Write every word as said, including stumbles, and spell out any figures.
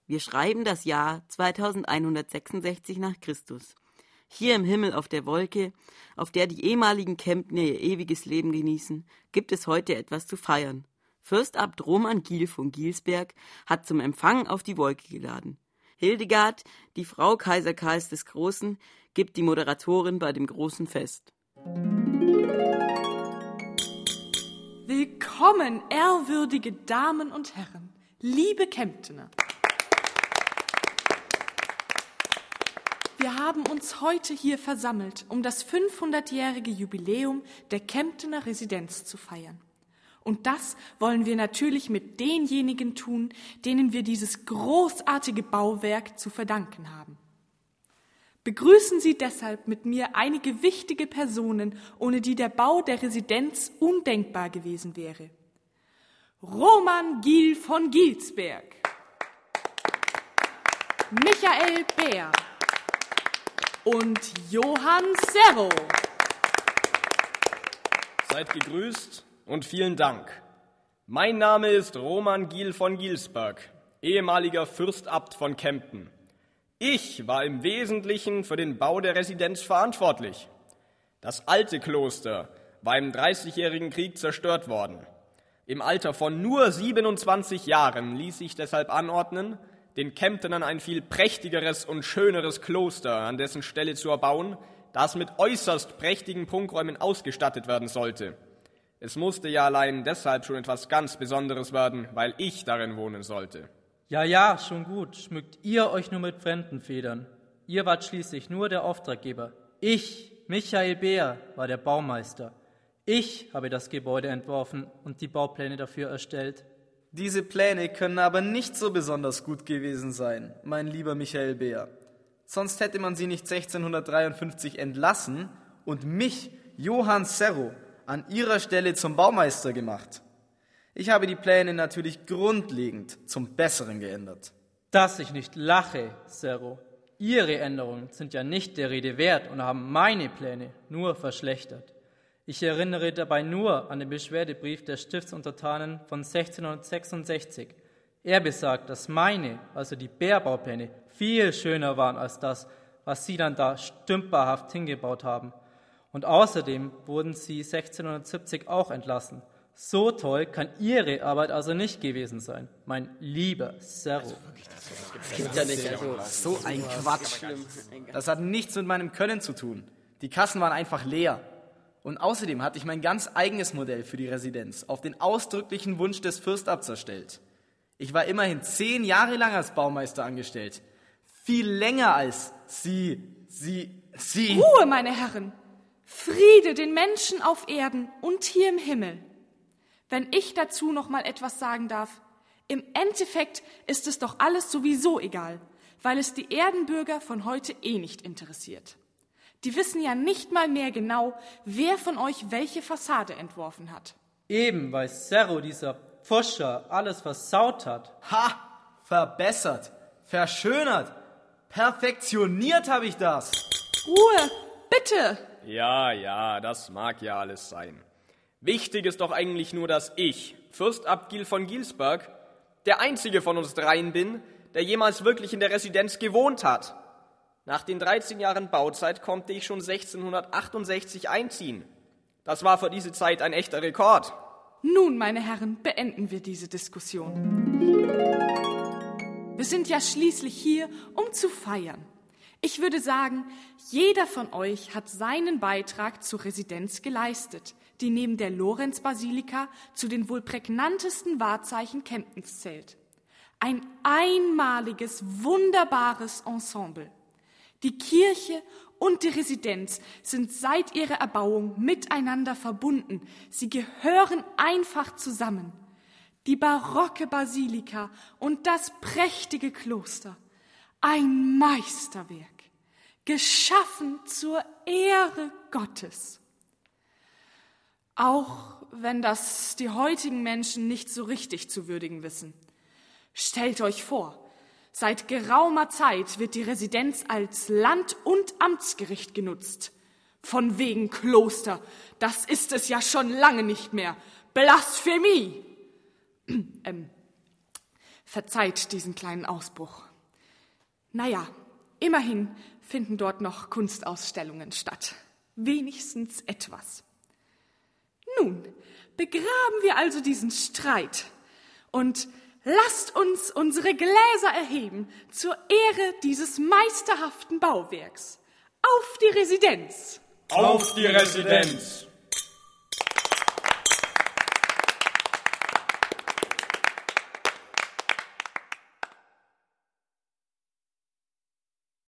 Wir schreiben das Jahr zweitausendeinhundertsechsundsechzig nach Christus. Hier im Himmel auf der Wolke, auf der die ehemaligen Kemptner ihr ewiges Leben genießen, gibt es heute etwas zu feiern. Fürstabt Roman Giel von Gielsberg hat zum Empfang auf die Wolke geladen. Hildegard, die Frau Kaiser Karls des Großen, gibt die Moderatorin bei dem großen Fest. Willkommen, ehrwürdige Damen und Herren, liebe Kemptener. Wir haben uns heute hier versammelt, um das fünfhundertjährige Jubiläum der Kemptener Residenz zu feiern. Und das wollen wir natürlich mit denjenigen tun, denen wir dieses großartige Bauwerk zu verdanken haben. Begrüßen Sie deshalb mit mir einige wichtige Personen, ohne die der Bau der Residenz undenkbar gewesen wäre. Roman Giel von Gielsberg, Michael Beer und Johann Serro. Seid gegrüßt und vielen Dank. Mein Name ist Roman Giel von Gielsberg, ehemaliger Fürstabt von Kempten. Ich war im Wesentlichen für den Bau der Residenz verantwortlich. Das alte Kloster war im Dreißigjährigen Krieg zerstört worden. Im Alter von nur siebenundzwanzig Jahren ließ sich deshalb anordnen, den Kemptenern ein viel prächtigeres und schöneres Kloster an dessen Stelle zu erbauen, das mit äußerst prächtigen Prunkräumen ausgestattet werden sollte. Es musste ja allein deshalb schon etwas ganz Besonderes werden, weil ich darin wohnen sollte. Ja, ja, schon gut. Schmückt ihr euch nur mit Fremdenfedern. Ihr wart schließlich nur der Auftraggeber. Ich, Michael Beer, war der Baumeister. Ich habe das Gebäude entworfen und die Baupläne dafür erstellt. Diese Pläne können aber nicht so besonders gut gewesen sein, mein lieber Michael Beer. Sonst hätte man sie nicht sechzehnhundertdreiundfünfzig entlassen und mich, Johann Serro, an ihrer Stelle zum Baumeister gemacht. Ich habe die Pläne natürlich grundlegend zum Besseren geändert. Dass ich nicht lache, Serro. Ihre Änderungen sind ja nicht der Rede wert und haben meine Pläne nur verschlechtert. Ich erinnere dabei nur an den Beschwerdebrief der Stiftsuntertanen von sechzehnhundertsechsundsechzig. Er besagt, dass meine, also die Bärbaupläne, viel schöner waren als das, was Sie dann da stümperhaft hingebaut haben. Und außerdem wurden Sie sechzehnhundertsiebzig auch entlassen. So toll kann Ihre Arbeit also nicht gewesen sein, mein lieber Serro. Das gibt ja nicht, also so ein Quatsch. Das hat nichts mit meinem Können zu tun. Die Kassen waren einfach leer. Und außerdem hatte ich mein ganz eigenes Modell für die Residenz auf den ausdrücklichen Wunsch des Fürstabts erstellt. Ich war immerhin zehn Jahre lang als Baumeister angestellt. Viel länger als Sie, Sie, Sie... Ruhe, meine Herren! Friede den Menschen auf Erden und hier im Himmel. Wenn ich dazu noch mal etwas sagen darf, im Endeffekt ist es doch alles sowieso egal, weil es die Erdenbürger von heute eh nicht interessiert. Die wissen ja nicht mal mehr genau, wer von euch welche Fassade entworfen hat. Eben, weil Serro, dieser Pfuscher, alles versaut hat. Ha! Verbessert, verschönert, perfektioniert habe ich das. Ruhe, bitte! Ja, ja, das mag ja alles sein. Wichtig ist doch eigentlich nur, dass ich, Fürstabt Giel von Gielsberg, der einzige von uns dreien bin, der jemals wirklich in der Residenz gewohnt hat. Nach den dreizehn Jahren Bauzeit konnte ich schon sechzehnhundertachtundsechzig einziehen. Das war für diese Zeit ein echter Rekord. Nun, meine Herren, beenden wir diese Diskussion. Wir sind ja schließlich hier, um zu feiern. Ich würde sagen, jeder von euch hat seinen Beitrag zur Residenz geleistet, die neben der Lorenzbasilika zu den wohl prägnantesten Wahrzeichen Kemptens zählt. Ein einmaliges, wunderbares Ensemble. Die Kirche und die Residenz sind seit ihrer Erbauung miteinander verbunden. Sie gehören einfach zusammen. Die barocke Basilika und das prächtige Kloster. Ein Meisterwerk, geschaffen zur Ehre Gottes. Auch wenn das die heutigen Menschen nicht so richtig zu würdigen wissen. Stellt euch vor, seit geraumer Zeit wird die Residenz als Land- und Amtsgericht genutzt. Von wegen Kloster, das ist es ja schon lange nicht mehr. Blasphemie! ähm, Verzeiht diesen kleinen Ausbruch. Naja, immerhin finden dort noch Kunstausstellungen statt. Wenigstens etwas. Nun, begraben wir also diesen Streit und lasst uns unsere Gläser erheben zur Ehre dieses meisterhaften Bauwerks. Auf die Residenz! Auf die Residenz!